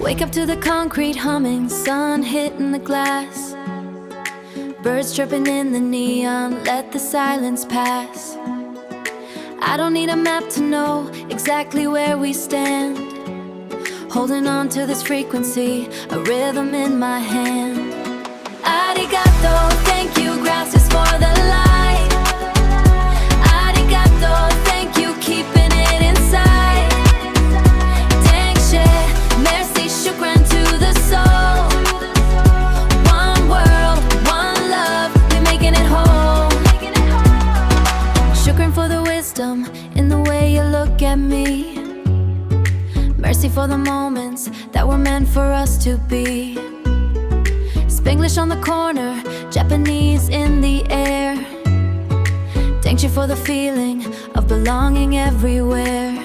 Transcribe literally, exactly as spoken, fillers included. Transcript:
Wake up to the concrete humming, sun hitting the glass, birds chirping in the neon, let the silence pass. I don't need a map to know exactly where we stand, holding on to this frequency, a rhythm in my hand. Arigato, thank you, gracias for the light. Arigato, thank you, keeping it inside. Dangshe, merci, shukran to the soul. One world, one love, we're making it whole. Shukran for the wisdom in the way you look at me. Mercy for the moments that were meant for us to be. Spanglish on the corner, Japanese in the air. Thank you for the feeling of belonging everywhere.